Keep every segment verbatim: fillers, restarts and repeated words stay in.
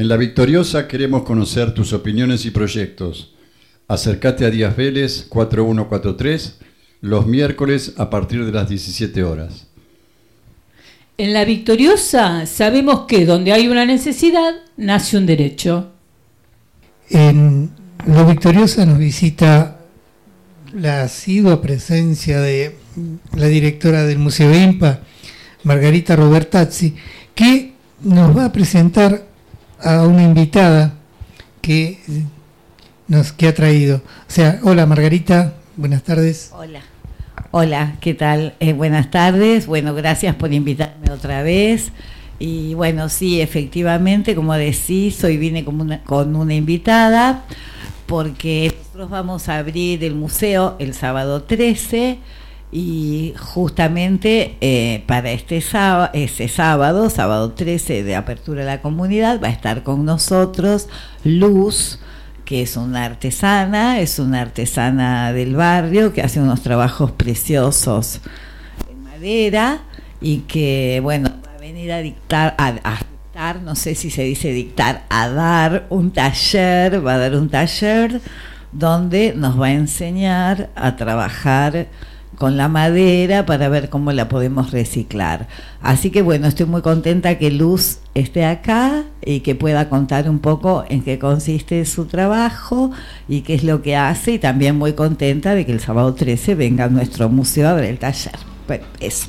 En La Victoriosa queremos conocer tus opiniones y proyectos. Acércate a Díaz Vélez cuatro uno cuatro tres los miércoles a partir de las diecisiete horas. En La Victoriosa sabemos que donde hay una necesidad, nace un derecho. En La Victoriosa nos visita la asidua presencia de la directora del Museo INPA, Margarita Robertazzi, que nos va a presentar a una invitada que nos que ha traído. O sea, hola Margarita, buenas tardes. Hola. Hola, ¿qué tal? Eh, buenas tardes. Bueno, gracias por invitarme otra vez. Y bueno, sí, efectivamente, como decís, hoy vine con una, con una invitada porque nosotros vamos a abrir el museo el sábado trece y justamente eh, para este sábado, ese sábado, sábado trece de apertura de la comunidad, va a estar con nosotros Luz, que es una artesana, es una artesana del barrio que hace unos trabajos preciosos en madera y que, bueno, va a venir a dictar, a, a dictar, no sé si se dice dictar, a dar un taller, va a dar un taller donde nos va a enseñar a trabajar con la madera para ver cómo la podemos reciclar. Así que bueno, estoy muy contenta que Luz esté acá y que pueda contar un poco en qué consiste su trabajo y qué es lo que hace, y también muy contenta de que el sábado trece venga a nuestro museo a ver el taller. Bueno, eso.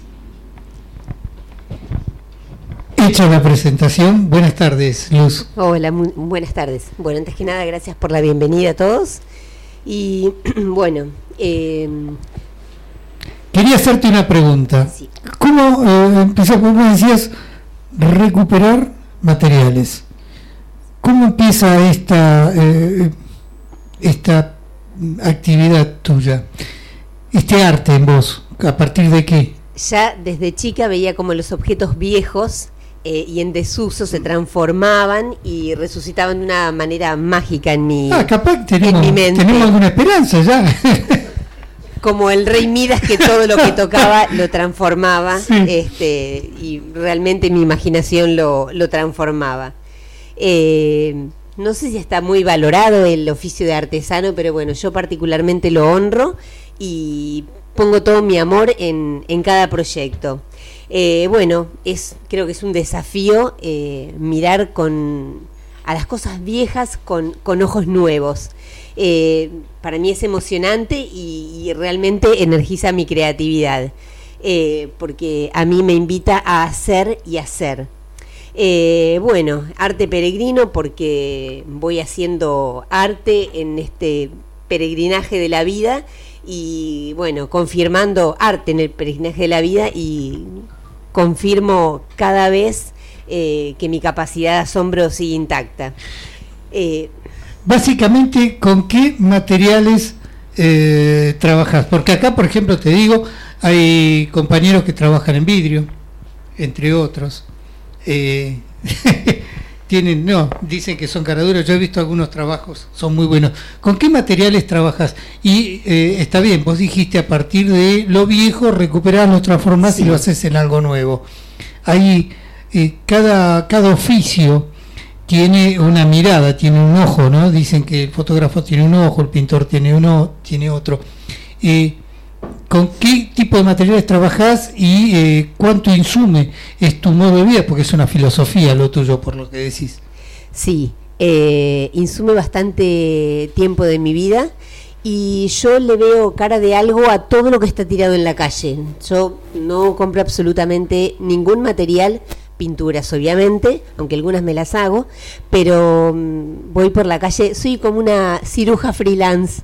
Hecha la presentación, buenas tardes, Luz. Hola, muy, buenas tardes. Bueno, antes que nada, gracias por la bienvenida a todos. Y bueno, eh, quería hacerte una pregunta. Sí. ¿Cómo eh, empezó, como decías, recuperar materiales? ¿Cómo empieza esta eh, esta actividad tuya? Este arte en vos, ¿a partir de qué? Ya desde chica veía como los objetos viejos eh, y en desuso se transformaban y resucitaban de una manera mágica en mi, ah, capaz tenemos, en mi mente. Tenemos alguna esperanza ya. Como el rey Midas, que todo lo que tocaba lo transformaba, sí. este, y realmente mi imaginación lo, lo transformaba. Eh, no sé si está muy valorado el oficio de artesano, pero bueno, yo particularmente lo honro y pongo todo mi amor en, en cada proyecto. Eh, bueno, es creo que es un desafío eh, mirar con a las cosas viejas con, con ojos nuevos. Eh, para mí es emocionante y, y realmente energiza mi creatividad, eh, porque a mí me invita a hacer y hacer. Eh, bueno, arte peregrino porque voy haciendo arte en este peregrinaje de la vida y bueno, confirmando arte en el peregrinaje de la vida y confirmo cada vez eh, que mi capacidad de asombro sigue intacta. Eh, Básicamente, ¿con qué materiales eh, trabajas? Porque acá, por ejemplo, te digo, hay compañeros que trabajan en vidrio, entre otros. Eh, tienen, no, dicen que son caraduras. Yo he visto algunos trabajos, son muy buenos. ¿Con qué materiales trabajas? Y eh, está bien, vos dijiste a partir de lo viejo, recuperás, lo transformás, sí, y lo haces en algo nuevo. Hay eh, cada, cada oficio tiene una mirada, tiene un ojo, ¿no? Dicen que el fotógrafo tiene un ojo, el pintor tiene uno, tiene otro. Eh, ¿Con qué tipo de materiales trabajás y eh, cuánto insume es tu modo de vida? Porque es una filosofía lo tuyo, por lo que decís. Sí, eh, insume bastante tiempo de mi vida y yo le veo cara de algo a todo lo que está tirado en la calle. Yo no compro absolutamente ningún material, pinturas obviamente, aunque algunas me las hago, pero um, voy por la calle, soy como una ciruja freelance,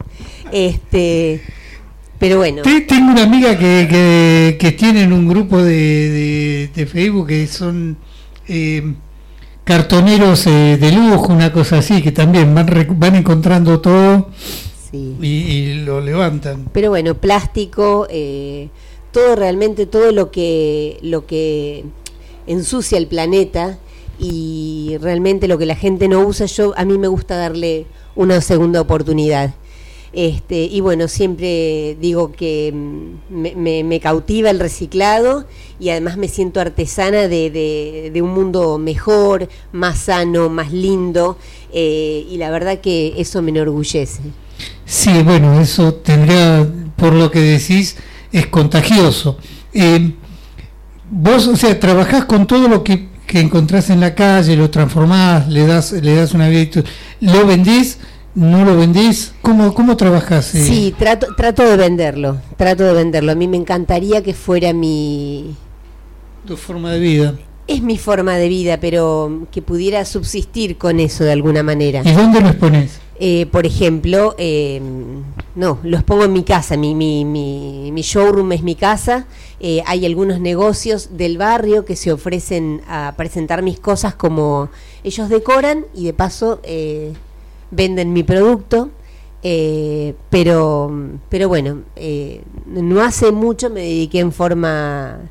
este, pero bueno. Tengo una amiga que, que, que tienen un grupo de, de, de Facebook que son eh, cartoneros eh, de lujo, una cosa así, que también van, van encontrando todo, sí, y, y lo levantan. Pero bueno, plástico, eh, todo realmente, todo lo que lo que ensucia el planeta y realmente lo que la gente no usa, yo a mí me gusta darle una segunda oportunidad. Este, y bueno, siempre digo que me, me, me cautiva el reciclado y además me siento artesana de, de, de un mundo mejor, más sano, más lindo, eh, y la verdad que eso me enorgullece. Sí, bueno, eso tendrá, por lo que decís, es contagioso. Eh, vos, o sea, trabajás con todo lo que, que encontrás en la calle, lo transformás, le das, le das una vida, lo vendés. ¿No lo vendés? ¿Cómo, cómo trabajás? Eh? Sí, trato, trato de venderlo, trato de venderlo. A mí me encantaría que fuera mi... Tu forma de vida. Es mi forma de vida, pero que pudiera subsistir con eso de alguna manera. ¿Y dónde los pones? Eh, por ejemplo, eh, no, los pongo en mi casa, mi, mi, mi, mi showroom es mi casa. Eh, hay algunos negocios del barrio que se ofrecen a presentar mis cosas como ellos decoran y de paso... Eh, venden mi producto, eh, pero pero bueno, eh, no hace mucho me dediqué en forma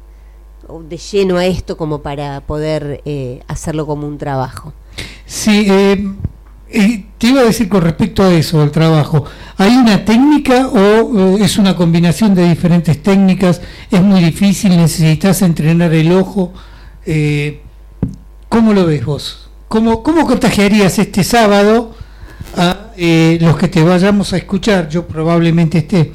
de lleno a esto como para poder eh, hacerlo como un trabajo. Sí, eh, eh, te iba a decir con respecto a eso, al trabajo, ¿hay una técnica o eh, es una combinación de diferentes técnicas? ¿Es muy difícil? ¿Necesitas entrenar el ojo? Eh, ¿Cómo lo ves vos? ¿Cómo, cómo contagiarías este sábado a eh, los que te vayamos a escuchar? Yo probablemente esté.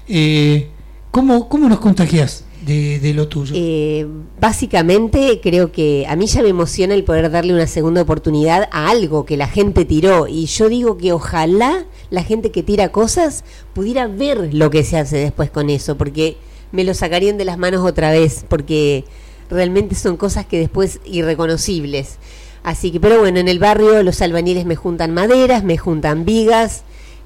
Eh, ¿cómo, ¿Cómo nos contagias de, de lo tuyo? Eh, básicamente creo que a mí ya me emociona el poder darle una segunda oportunidad a algo que la gente tiró, y yo digo que ojalá la gente que tira cosas pudiera ver lo que se hace después con eso, porque me lo sacarían de las manos otra vez, porque realmente son cosas que después irreconocibles. Así que, pero bueno, en el barrio los albañiles me juntan maderas, me juntan vigas,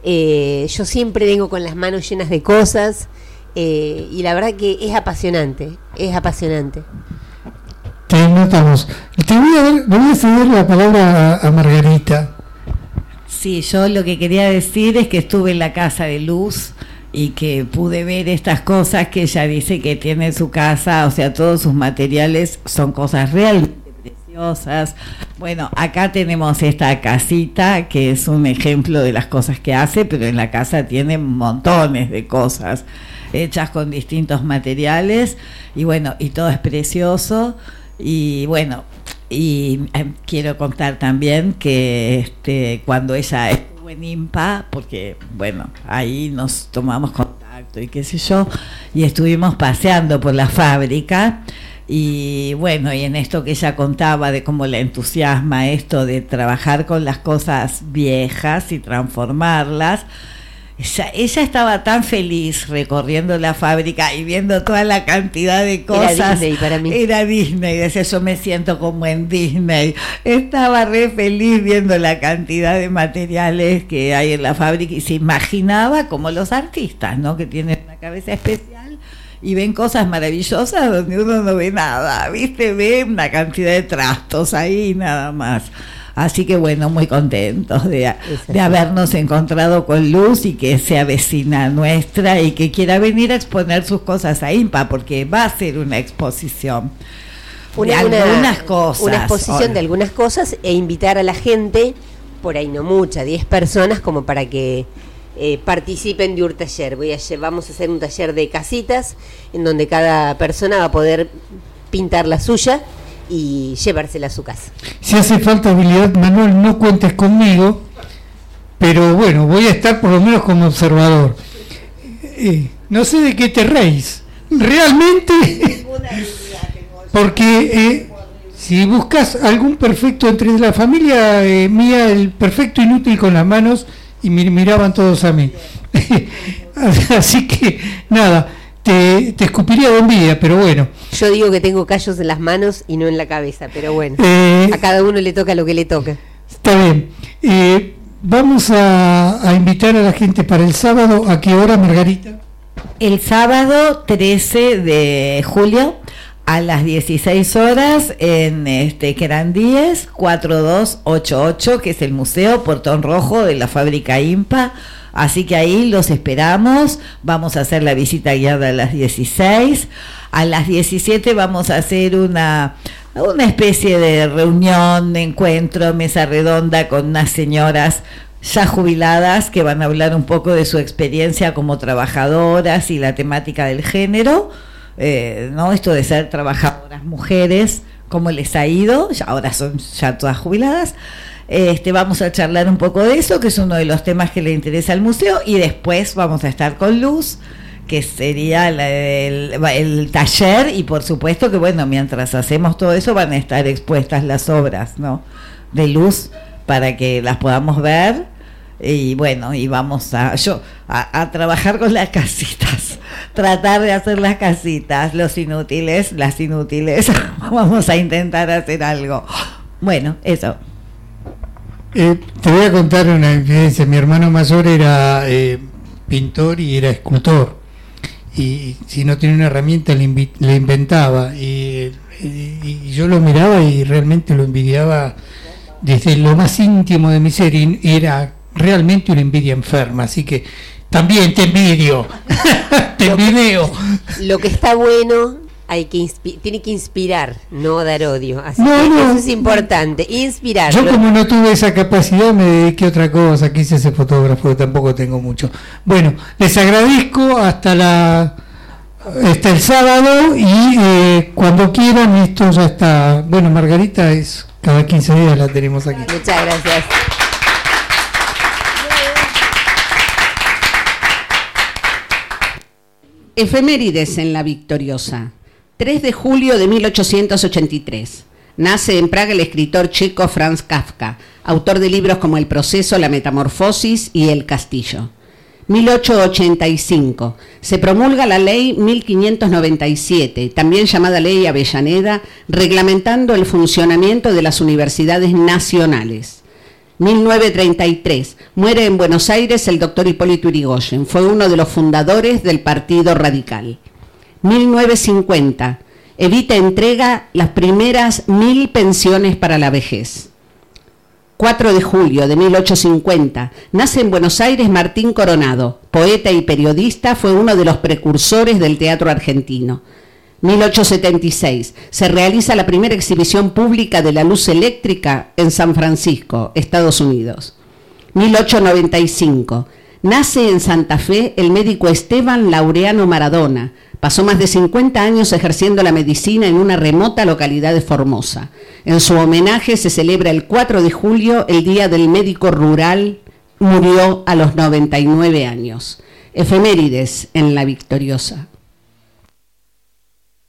eh, yo siempre vengo con las manos llenas de cosas, eh, y la verdad que es apasionante, es apasionante. Te notamos. Te voy a, dar, voy a ceder la palabra a, a Margarita. Sí, yo lo que quería decir es que estuve en la casa de Luz y que pude ver estas cosas que ella dice que tiene en su casa, o sea, todos sus materiales son cosas realmente preciosas. Bueno, acá tenemos esta casita que es un ejemplo de las cosas que hace, pero en la casa tiene montones de cosas hechas con distintos materiales y bueno, y todo es precioso. Y bueno, y eh, quiero contar también que este cuando ella estuvo en INPA, porque bueno, ahí nos tomamos contacto y qué sé yo, y estuvimos paseando por la fábrica. Y bueno, y en esto que ella contaba de cómo le entusiasma esto de trabajar con las cosas viejas y transformarlas, ella, ella estaba tan feliz recorriendo la fábrica y viendo toda la cantidad de cosas. Era Disney para mí. Era Disney, decía, yo me siento como en Disney. Estaba re feliz viendo la cantidad de materiales que hay en la fábrica y se imaginaba como los artistas, ¿no? Que tienen una cabeza especial y ven cosas maravillosas donde uno no ve nada, ¿viste? Ve una cantidad de trastos ahí nada más. Así que bueno, muy contentos de, de habernos encontrado con Luz y que sea vecina nuestra y que quiera venir a exponer sus cosas a INPA, porque va a ser una exposición una, de una, algunas cosas. Una exposición de algunas cosas e invitar a la gente, por ahí no mucha, diez personas, como para que Eh, participen de un taller. Voy a, vamos a hacer un taller de casitas en donde cada persona va a poder pintar la suya y llevársela a su casa. Si hace falta habilidad manual, no cuentes conmigo, pero bueno, voy a estar por lo menos como observador. Eh, no sé de qué te reís, realmente, porque eh, si buscas algún perfecto entre la familia eh, mía, el perfecto inútil con las manos, y me miraban todos a mí. Así que nada, te, te escupiría de envidia, pero bueno. Yo digo que tengo callos en las manos y no en la cabeza, pero bueno, eh, a cada uno le toca lo que le toca. Está bien. Eh, vamos a, a invitar a la gente para el sábado. ¿A qué hora, Margarita? El sábado trece de julio a las dieciséis horas en este Querandíes cuatro dos ocho ocho, que es el Museo Portón Rojo de la fábrica INPA. Así que ahí los esperamos. Vamos a hacer la visita guiada a las dieciséis. A las diecisiete vamos a hacer una, una especie de reunión, de encuentro, mesa redonda con unas señoras ya jubiladas, que van a hablar un poco de su experiencia como trabajadoras y la temática del género, eh, ¿no? Esto de ser trabajadoras mujeres, cómo les ha ido, ya, ahora son ya todas jubiladas. Este, vamos a charlar un poco de eso, que es uno de los temas que le interesa al museo, y después vamos a estar con Luz, que sería el, el, el taller, y por supuesto que, bueno, mientras hacemos todo eso van a estar expuestas las obras, ¿no?, de Luz, para que las podamos ver. Y bueno, y vamos a yo a, a trabajar con las casitas, tratar de hacer las casitas, los inútiles, las inútiles. Vamos a intentar hacer algo. Bueno, eso. Eh, te voy a contar una infidencia. Mi hermano mayor era eh, pintor y era escultor, y si no tenía una herramienta le, invi- le inventaba, y, y, y yo lo miraba y realmente lo envidiaba desde lo más íntimo de mi ser, y, y era realmente una envidia enferma, así que también te envidio, te envidio. Lo que está bueno, hay que inspi- tiene que inspirar, no dar odio. Así No, que no. eso es importante, inspirar. Yo Lo- como no tuve esa capacidad me dediqué a otra cosa, quise ser fotógrafo, que tampoco tengo mucho. Bueno, les agradezco hasta la hasta el sábado, y eh, cuando quieran, esto ya está. Bueno, Margarita es cada quince días la tenemos aquí. Muchas gracias. Efemérides en la Victoriosa. tres de julio de mil ochocientos ochenta y tres. Nace en Praga el escritor checo Franz Kafka, autor de libros como El proceso, La metamorfosis y El castillo. mil ochocientos ochenta y cinco. Se promulga la ley mil quinientos noventa y siete, también llamada Ley Avellaneda, reglamentando el funcionamiento de las universidades nacionales. mil novecientos treinta y tres. Muere en Buenos Aires el doctor Hipólito Yrigoyen. Fue uno de los fundadores del Partido Radical. mil novecientos cincuenta. Evita entrega las primeras mil pensiones para la vejez. cuatro de julio de mil ochocientos cincuenta. Nace en Buenos Aires Martín Coronado. Poeta y periodista, fue uno de los precursores del teatro argentino. mil ochocientos setenta y seis. Se realiza la primera exhibición pública de la luz eléctrica en San Francisco, Estados Unidos. mil ochocientos noventa y cinco. Nace en Santa Fe el médico Esteban Laureano Maradona. Pasó más de cincuenta años ejerciendo la medicina en una remota localidad de Formosa. En su homenaje se celebra el cuatro de julio, el Día del Médico Rural. Murió a los noventa y nueve años. Efemérides en la Victoriosa.